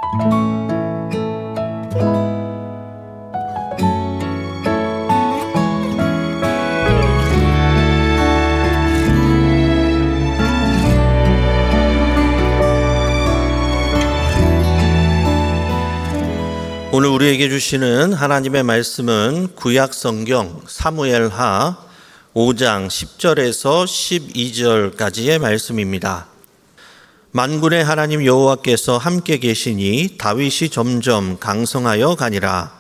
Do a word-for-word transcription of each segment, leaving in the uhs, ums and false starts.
오늘 우리에게 주시는 하나님의 말씀은 구약 성경 사무엘하 오 장 십 절에서 십이 절까지의 말씀입니다. 만군의 하나님 여호와께서 함께 계시니 다윗이 점점 강성하여 가니라.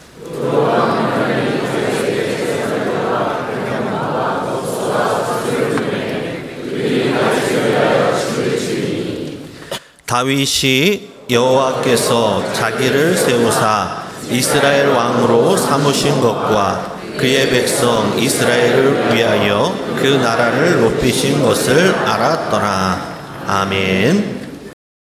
다윗이 여호와께서 자기를 세우사 이스라엘 왕으로 삼으신 것과 그의 백성 이스라엘을 위하여 그 나라를 높이신 것을 알았더라. 아멘.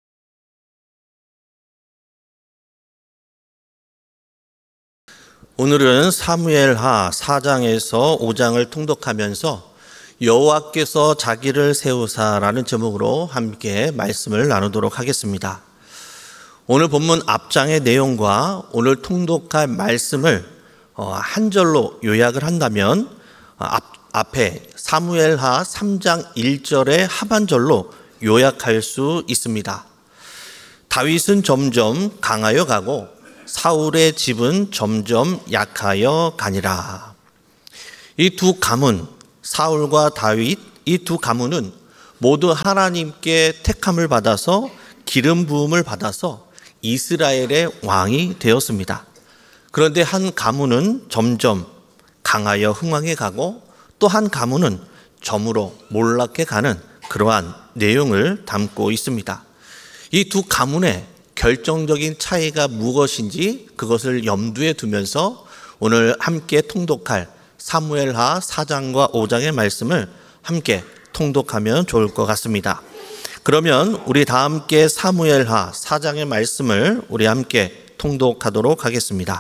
오늘은 사무엘하 사 장에서 오 장을 통독하면서 여호와께서 자기를 세우사라는 제목으로 함께 말씀을 나누도록 하겠습니다. 오늘 본문 앞장의 내용과 오늘 통독할 말씀을 한 절로 요약을 한다면 앞, 앞에 사무엘하 삼 장 일 절의 하반절로 요약할 수 있습니다. 다윗은 점점 강하여 가고 사울의 집은 점점 약하여 가니라. 이 두 가문, 사울과 다윗, 이 두 가문은 모두 하나님께 택함을 받아서 기름 부음을 받아서 이스라엘의 왕이 되었습니다. 그런데 한 가문은 점점 강하여 흥왕해 가고 또 한 가문은 점으로 몰락해 가는 그러한 내용을 담고 있습니다. 이 두 가문의 결정적인 차이가 무엇인지 그것을 염두에 두면서 오늘 함께 통독할 사무엘하 사 장과 오 장의 말씀을 함께 통독하면 좋을 것 같습니다. 그러면 우리 다 함께 사무엘하 사 장의 말씀을 우리 함께 통독하도록 하겠습니다.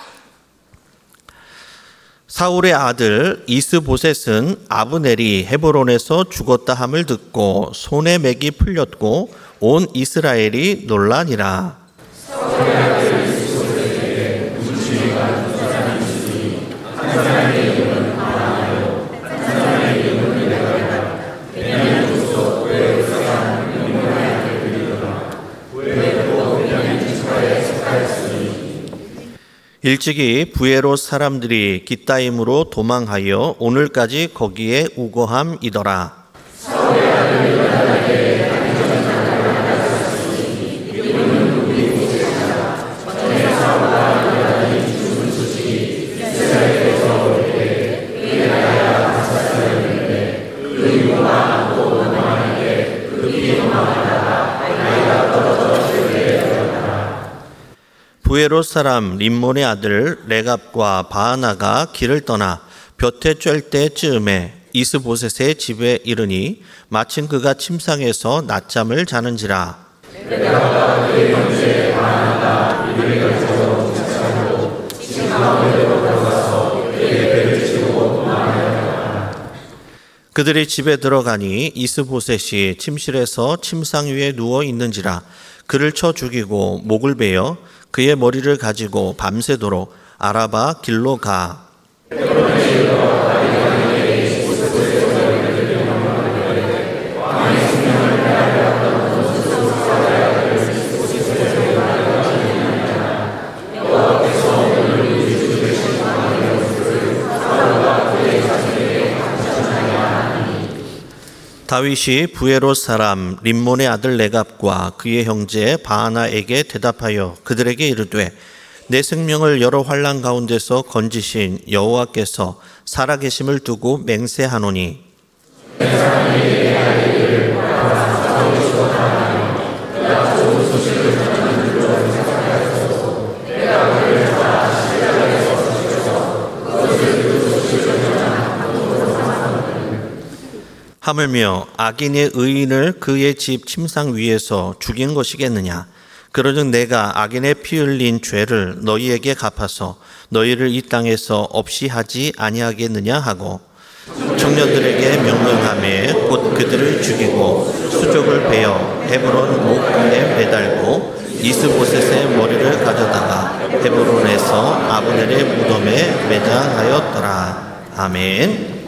사울의 아들 이스보셋은 아브넬이 헤브론에서 죽었다 함을 듣고 손에 맥이 풀렸고 온 이스라엘이 놀라니라. 사울의 아들 이스보셋에게 문지기가 두 사람이 있으니 한 사람의 이름은 아나요, 한 사람의 이름은 레가랴. 베냐민 족속 부에로 사람 림몬의 아들들이더라. 부에로 베냐민 지파에 속하였으니 일찍이 부에롯 사람들이 깃다임으로 도망하여 오늘까지 거기에 우거함이더라. 사울의 아들 요나단에게 한전 사람을 낳았으니 이름은 우리보셋이라. 전에 사울과 요나단이 죽은 소식이 이스라엘에서 올 때 그의 나이가 다섯 살이었는데 그 이유가 또 도망하는데 급히 도망하다가 나이가 떨어져 죽게 되었더라. 부에롯 사람 림몬의 아들 레갑과 바하나가 길을 떠나 볕에 쬐을 때쯤에 이스보셋의 집에 이르니 마침 그가 침상에서 낮잠을 자는지라. 레갑과 그의 형제 바하나가 이를 가지고 침상으로 집 가운데로 들어가서 그의 배를 치고 도망하였더라. 그들이 집에 들어가니 이스보셋이 침실에서 침상 위에 누워 있는지라. 그를 쳐 죽이고 목을 베어 그의 머리를 가지고 밤새도록 아라바 길로 가. 다윗이 부에롯 사람 림몬의 아들 레갑과 그의 형제 바하나에게 대답하여 그들에게 이르되 내 생명을 여러 환난 가운데서 건지신 여호와께서 살아계심을 두고 맹세하노니 하물며 악인의 의인을 그의 집 침상 위에서 죽인 것이겠느냐. 그러즉 내가 악인의 피 흘린 죄를 너희에게 갚아서 너희를 이 땅에서 없이 하지 아니하겠느냐 하고 청년들에게 명령하매 곧 그들을 죽이고 수족을 베어 헤브론 목간에 매달고 이스보셋의 머리를 가져다가 헤브론에서 아브넬의 무덤에 매장하였더라. 아멘.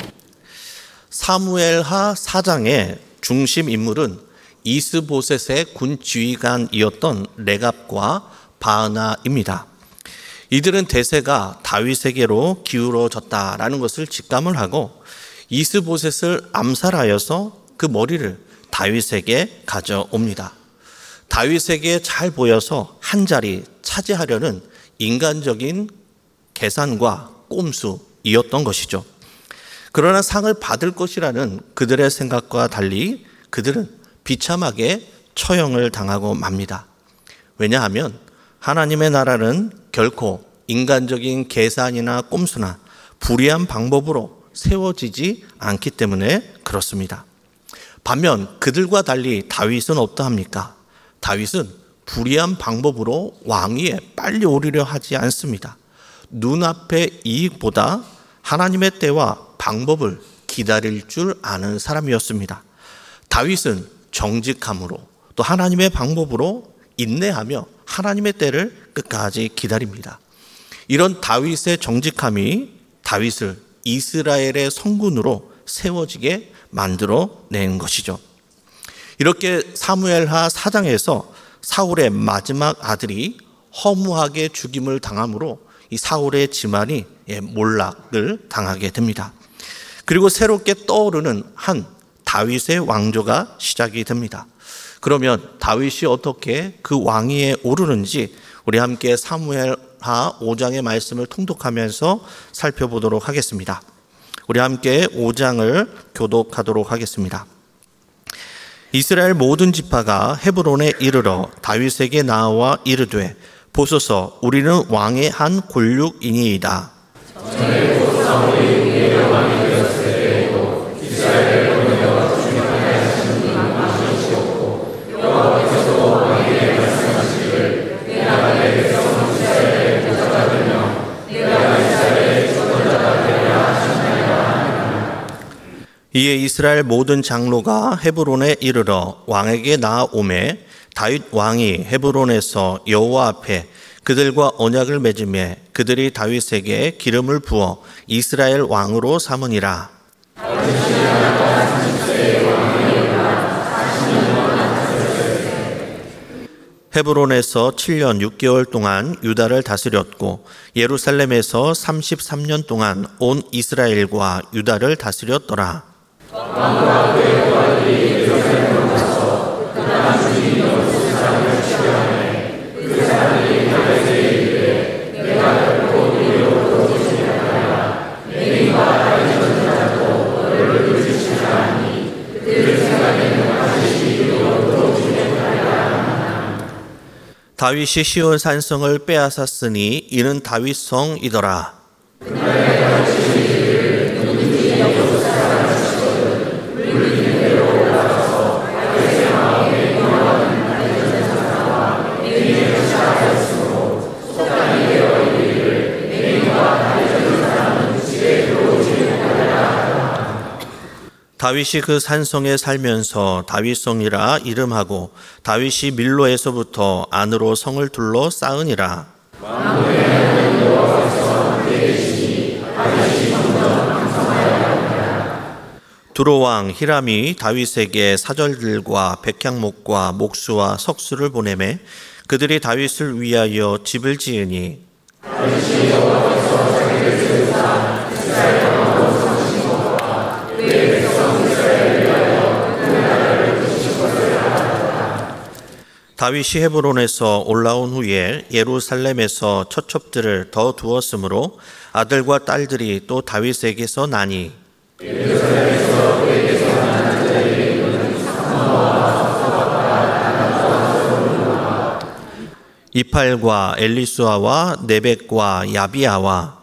사무엘하 사 장의 중심 인물은 이스보셋의 군 지휘관이었던 레갑과 바하나입니다. 이들은 대세가 다윗에게로 기울어졌다라는 것을 직감을 하고 이스보셋을 암살하여서 그 머리를 다윗에게 가져옵니다. 다윗에게 잘 보여서 한 자리 차지하려는 인간적인 계산과 꼼수이었던 것이죠. 그러나 상을 받을 것이라는 그들의 생각과 달리 그들은 비참하게 처형을 당하고 맙니다. 왜냐하면 하나님의 나라는 결코 인간적인 계산이나 꼼수나 불의한 방법으로 세워지지 않기 때문에 그렇습니다. 반면 그들과 달리 다윗은 어떠합니까? 다윗은 불의한 방법으로 왕위에 빨리 오르려 하지 않습니다. 눈앞의 이익보다 하나님의 때와 방법을 기다릴 줄 아는 사람이었습니다. 다윗은 정직함으로 또 하나님의 방법으로 인내하며 하나님의 때를 끝까지 기다립니다. 이런 다윗의 정직함이 다윗을 이스라엘의 성군으로 세워지게 만들어낸 것이죠. 이렇게 사무엘하 사 장에서 사울의 마지막 아들이 허무하게 죽임을 당함으로 이 사울의 집안이 몰락을 당하게 됩니다. 그리고 새롭게 떠오르는 한 다윗의 왕조가 시작이 됩니다. 그러면 다윗이 어떻게 그 왕위에 오르는지 우리 함께 사무엘하 오 장의 말씀을 통독하면서 살펴보도록 하겠습니다. 우리 함께 오 장을 교독하도록 하겠습니다. 이스라엘 모든 지파가 헤브론에 이르러 다윗에게 나와 이르되 보소서 우리는 왕의 한 골육이니이다. 전에 곧 사울이 우리의 왕이 되었을 때에도 이스라엘을 건너와 주님하게 하신 분은 아니시었고 여호와께서도 왕에게 말씀하시기를 내가 내 백성 이스라엘의 보좌가 되며 내가 이스라엘의 주권자가 되리라 하셨나이다. 이에 이스라엘 모든 장로가 헤브론에 이르러 왕에게 나아오매 다윗 왕이 헤브론에서 여호와 앞에 그들과 언약을 맺으매 그들이 다윗에게 기름을 부어 이스라엘 왕으로 삼으니라. 헤브론에서 칠 년 육 개월 동안 유다를 다스렸고 예루살렘에서 삼십삼 년 동안 온 이스라엘과 유다를 다스렸더라. 왕과 그의 부하들이 예루살렘으로 가서 그가 주님 여호수 사람을 치려하매 그 사람들이 다윗에게 이르되 내가 결코 너희로 도우지 못하리라. 내 이와 다윗 전사도 너를 돌지치 않으니 그들 생각에는 다시 너희로 도우지 못하리라. 다윗이 시온 산성을 빼앗았으니 이는 다윗성이더라. 그날에 다윗이 이르기를 누구든지 여호수 사람을 치거든 물리는 대로 올라가서 다윗의 마음에 영화는 다윗 전사와 내인을 취하였으므로 속단이 되어 이르기를 내인과 다윗 전사는 집에 들어오지 못하리라. 다윗이 그 산성에 살면서 다윗성이라 이름하고 다윗이 밀로에서부터 안으로 성을 둘러 쌓으니라. 왕후에는 여호와께서 함께 계시니 다윗이 먼저 방성하였느니라. 두로왕 히람이 다윗에게 사절들과 백향목과 목수와 석수를 보내매 그들이 다윗을 위하여 집을 지으니 다윗이 여호와께서 자기를 세우사 이스라엘 왕으로 삼으신 것과 그의 백성 이스라엘을 위하여 그 나라를 부르신 것을 알았다. 다윗이 헤브론에서 올라온 후에 예루살렘에서 처첩들을 더 두었으므로 아들과 딸들이 또 다윗에게서 나니 예루살렘에서 그에게서 난 자들이 있는 사마와 이팔과 엘리수아와 네벡과 야비아와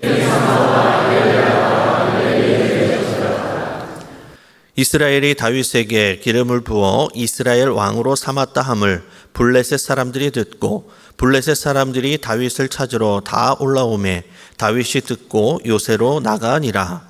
이스라엘이 다윗에게 기름을 부어 이스라엘 왕으로 삼았다 함을 블레셋 사람들이 듣고 블레셋 사람들이 다윗을 찾으러 다 올라오매 다윗이 듣고 요새로 나가니라.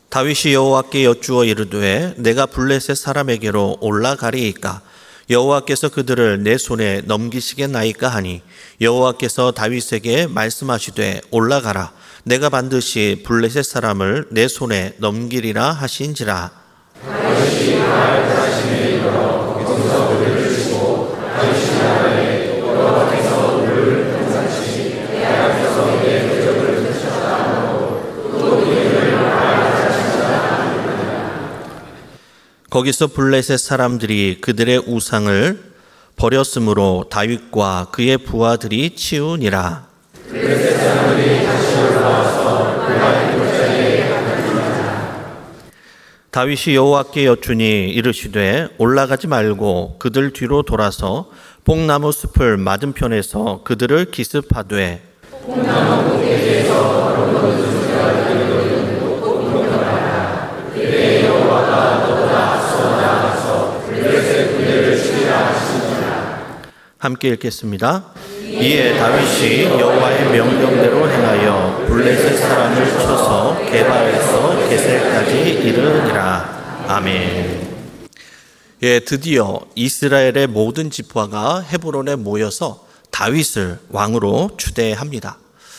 다윗이 여호와께 여쭈어 이르되 내가 블레셋 사람에게로 올라가리이까 여호와께서 그들을 내 손에 넘기시겠나이까 하니 여호와께서 다윗에게 말씀하시되 올라가라 내가 반드시 블레셋 사람을 내 손에 넘기리라 하신지라. 다윗이 말 자신의 이르러 거기서 그를 주고 다윗이 나라에 여호와께서 그를 평상시 내 앞에서 내 대적을 드셨다 하고 또 이를 말 자신이라 하느니라. 거기서 블레셋 사람들이 그들의 우상을 버렸으므로 다윗과 그의 부하들이 치우니라. 블레셋 사람들이 다시 올라와서 그의 골짜기에 가니라. 다윗이 여호와께 여쭈니 이르시되 올라가지 말고 그들 뒤로 돌아서 뽕나무 숲을 맞은편에서 그들을 기습하되 뽕나무 꼭대기에서 걸어오는 수가 들리거든 공격하라. 그때 여호와가 너보다 앞서 나가서 블레셋 군대를 치리라 하시니라. 함께 읽겠습니다. 이에 다윗이 여호와의 명령대로 행하여 블레셋 사람을 쳐서 게바에서 게셀까지 이르니라. 아멘. 예, 드디어 이스라엘의 모든 지파가 헤브론에 모여서 다윗을 왕으로 추대합니다.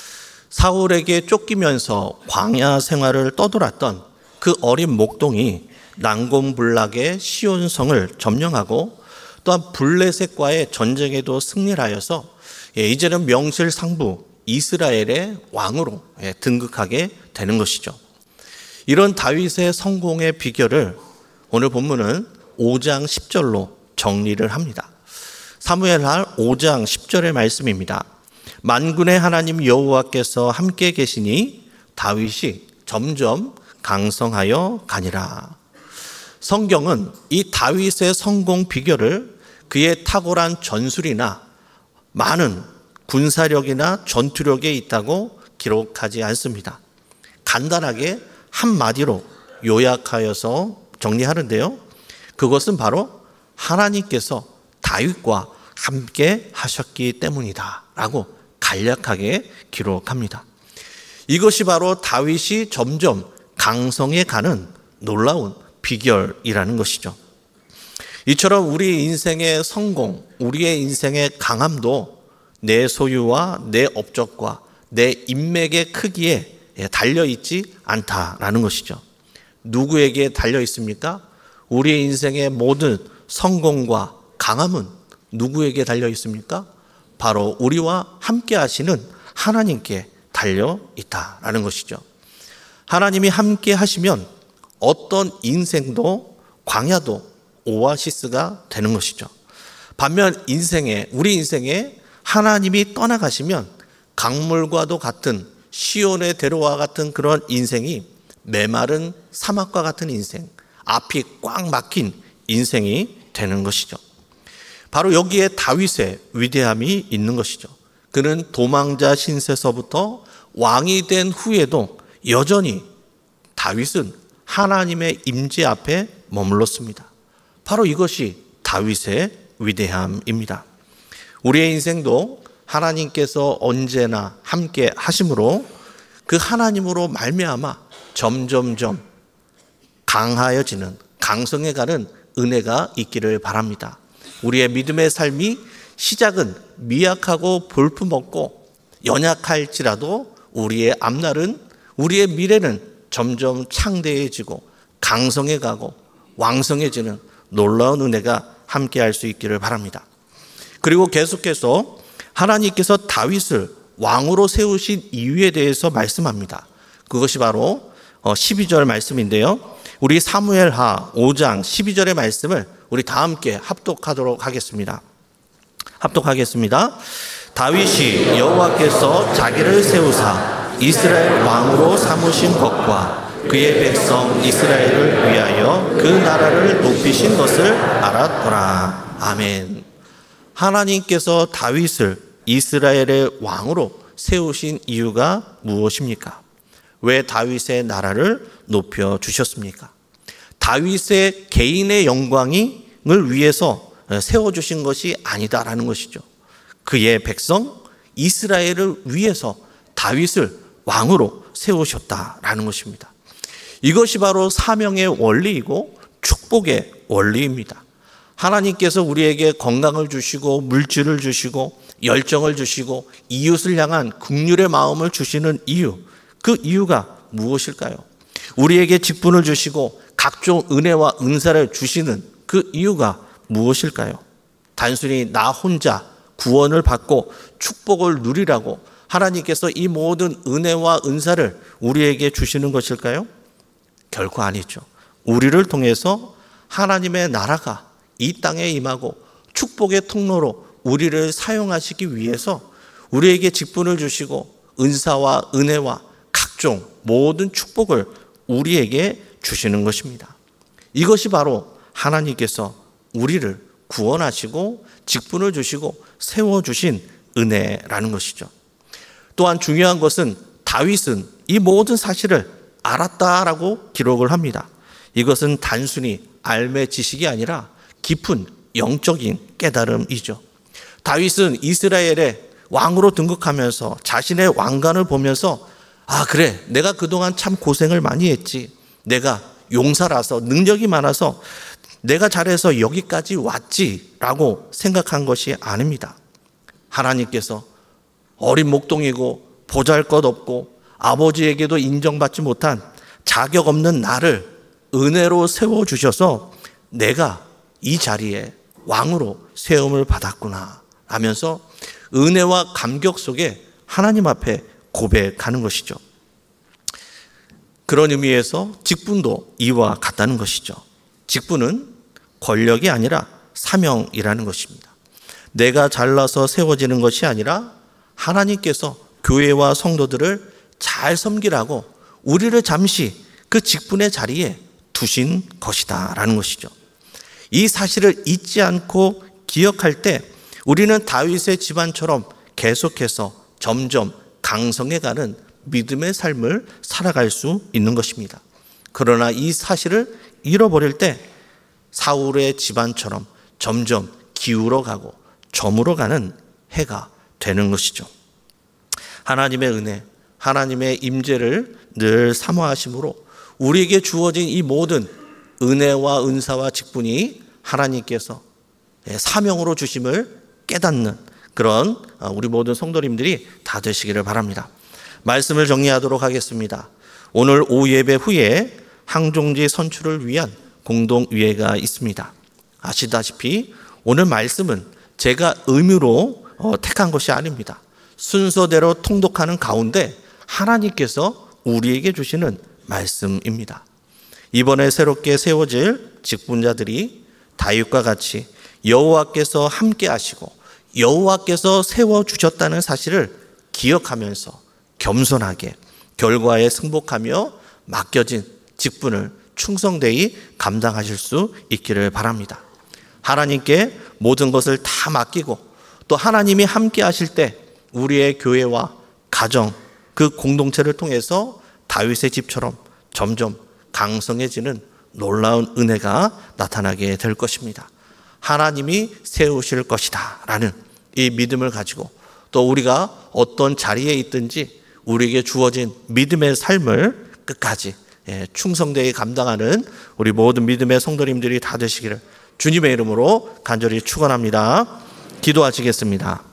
사울에게 쫓기면서 광야 생활을 떠돌았던 그 어린 목동이 난공불락의 시온성을 점령하고 또한 블레셋과의 전쟁에도 승리를 하여서 예, 이제는 명실상부 이스라엘의 왕으로 예, 등극하게 되는 것이죠. 이런 다윗의 성공의 비결을 오늘 본문은 오 장 십 절로 정리를 합니다. 사무엘하 오 장 십 절의 말씀입니다. 만군의 하나님 여호와께서 함께 계시니 다윗이 점점 강성하여 가니라. 성경은 이 다윗의 성공 비결을 그의 탁월한 전술이나 많은 군사력이나 전투력에 있다고 기록하지 않습니다. 간단하게 한마디로 요약하여서 정리하는데요. 그것은 바로 하나님께서 다윗과 함께 하셨기 때문이다 라고 간략하게 기록합니다. 이것이 바로 다윗이 점점 강성해 가는 놀라운 비결이라는 것이죠. 이처럼 우리 인생의 성공, 우리의 인생의 강함도 내 소유와 내 업적과 내 인맥의 크기에 달려있지 않다라는 것이죠. 누구에게 달려있습니까? 우리의 인생의 모든 성공과 강함은 누구에게 달려있습니까? 바로 우리와 함께 하시는 하나님께 달려있다라는 것이죠. 하나님이 함께 하시면 어떤 인생도 광야도 오아시스가 되는 것이죠. 반면 인생에 우리 인생에 하나님이 떠나가시면 강물과도 같은 시온의 대로와 같은 그런 인생이 메마른 사막과 같은 인생, 앞이 꽉 막힌 인생이 되는 것이죠. 바로 여기에 다윗의 위대함이 있는 것이죠. 그는 도망자 신세서부터 왕이 된 후에도 여전히 다윗은 하나님의 임재 앞에 머물렀습니다. 바로 이것이 다윗의 위대함입니다. 우리의 인생도 하나님께서 언제나 함께 하심으로 그 하나님으로 말미암아 점점점 강하여지는, 강성해가는 은혜가 있기를 바랍니다. 우리의 믿음의 삶이 시작은 미약하고 볼품없고 연약할지라도 우리의 앞날은, 우리의 미래는 점점 창대해지고 강성해가고 왕성해지는 놀라운 은혜가 함께할 수 있기를 바랍니다. 그리고 계속해서 하나님께서 다윗을 왕으로 세우신 이유에 대해서 말씀합니다. 그것이 바로 십이 절 말씀인데요. 우리 사무엘하 오 장 십이 절의 말씀을 우리 다 함께 합독하도록 하겠습니다. 합독하겠습니다. 다윗이 여호와께서 자기를 세우사 이스라엘 왕으로 삼으신 것과 그의 백성 이스라엘을 위하여 그 나라를 높이신 것을 알았더라. 아멘. 하나님께서 다윗을 이스라엘의 왕으로 세우신 이유가 무엇입니까? 왜 다윗의 나라를 높여 주셨습니까? 다윗의 개인의 영광을 위해서 세워주신 것이 아니다라는 것이죠. 그의 백성 이스라엘을 위해서 다윗을 왕으로 세우셨다라는 것입니다. 이것이 바로 사명의 원리이고 축복의 원리입니다. 하나님께서 우리에게 건강을 주시고 물질을 주시고 열정을 주시고 이웃을 향한 긍휼의 마음을 주시는 이유, 그 이유가 무엇일까요? 우리에게 직분을 주시고 각종 은혜와 은사를 주시는 그 이유가 무엇일까요? 단순히 나 혼자 구원을 받고 축복을 누리라고 하나님께서 이 모든 은혜와 은사를 우리에게 주시는 것일까요? 결코 아니죠. 우리를 통해서 하나님의 나라가 이 땅에 임하고 축복의 통로로 우리를 사용하시기 위해서 우리에게 직분을 주시고 은사와 은혜와 각종 모든 축복을 우리에게 주시는 것입니다. 이것이 바로 하나님께서 우리를 구원하시고 직분을 주시고 세워주신 은혜라는 것이죠. 또한 중요한 것은 다윗은 이 모든 사실을 알았다라고 기록을 합니다. 이것은 단순히 알매 지식이 아니라 깊은 영적인 깨달음이죠. 다윗은 이스라엘의 왕으로 등극하면서 자신의 왕관을 보면서 아 그래 내가 그동안 참 고생을 많이 했지, 내가 용사라서 능력이 많아서 내가 잘해서 여기까지 왔지라고 생각한 것이 아닙니다. 하나님께서 어린 목동이고 보잘것없고 아버지에게도 인정받지 못한 자격 없는 나를 은혜로 세워주셔서 내가 이 자리에 왕으로 세움을 받았구나 하면서 은혜와 감격 속에 하나님 앞에 고백하는 것이죠. 그런 의미에서 직분도 이와 같다는 것이죠. 직분은 권력이 아니라 사명이라는 것입니다. 내가 잘나서 세워지는 것이 아니라 하나님께서 교회와 성도들을 잘 섬기라고 우리를 잠시 그 직분의 자리에 두신 것이다 라는 것이죠. 이 사실을 잊지 않고 기억할 때 우리는 다윗의 집안처럼 계속해서 점점 강성해가는 믿음의 삶을 살아갈 수 있는 것입니다. 그러나 이 사실을 잃어버릴 때 사울의 집안처럼 점점 기울어가고 저물어가는 해가 되는 것이죠. 하나님의 은혜, 하나님의 임재를 늘 사모하심으로 우리에게 주어진 이 모든 은혜와 은사와 직분이 하나님께서 사명으로 주심을 깨닫는 그런 우리 모든 성도님들이 다 되시기를 바랍니다. 말씀을 정리하도록 하겠습니다. 오늘 오후 예배 후에 항종지 선출을 위한 공동위회가 있습니다. 아시다시피 오늘 말씀은 제가 의무로 택한 것이 아닙니다. 순서대로 통독하는 가운데 하나님께서 우리에게 주시는 말씀입니다. 이번에 새롭게 세워질 직분자들이 다윗과 같이 여호와께서 함께 하시고 여호와께서 세워주셨다는 사실을 기억하면서 겸손하게 결과에 승복하며 맡겨진 직분을 충성되이 감당하실 수 있기를 바랍니다. 하나님께 모든 것을 다 맡기고 또 하나님이 함께 하실 때 우리의 교회와 가정, 그 공동체를 통해서 다윗의 집처럼 점점 강성해지는 놀라운 은혜가 나타나게 될 것입니다. 하나님이 세우실 것이다 라는 이 믿음을 가지고 또 우리가 어떤 자리에 있든지 우리에게 주어진 믿음의 삶을 끝까지 충성되게 감당하는 우리 모든 믿음의 성도님들이 다 되시기를 주님의 이름으로 간절히 축원합니다. 기도하시겠습니다.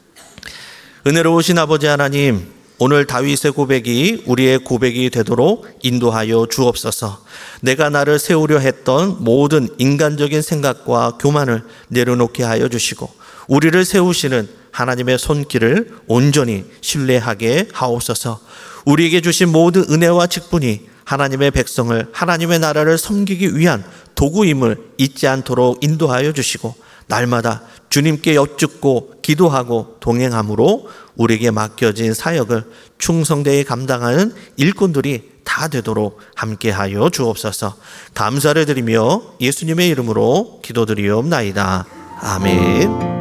은혜로우신 아버지 하나님, 오늘 다윗의 고백이 우리의 고백이 되도록 인도하여 주옵소서. 내가 나를 세우려 했던 모든 인간적인 생각과 교만을 내려놓게 하여 주시고 우리를 세우시는 하나님의 손길을 온전히 신뢰하게 하옵소서. 우리에게 주신 모든 은혜와 직분이 하나님의 백성을 하나님의 나라를 섬기기 위한 도구임을 잊지 않도록 인도하여 주시고 날마다 주님께 여쭙고 기도하고 동행함으로 우리에게 맡겨진 사역을 충성되이 감당하는 일꾼들이 다 되도록 함께하여 주옵소서. 감사를 드리며 예수님의 이름으로 기도드리옵나이다. 아멘.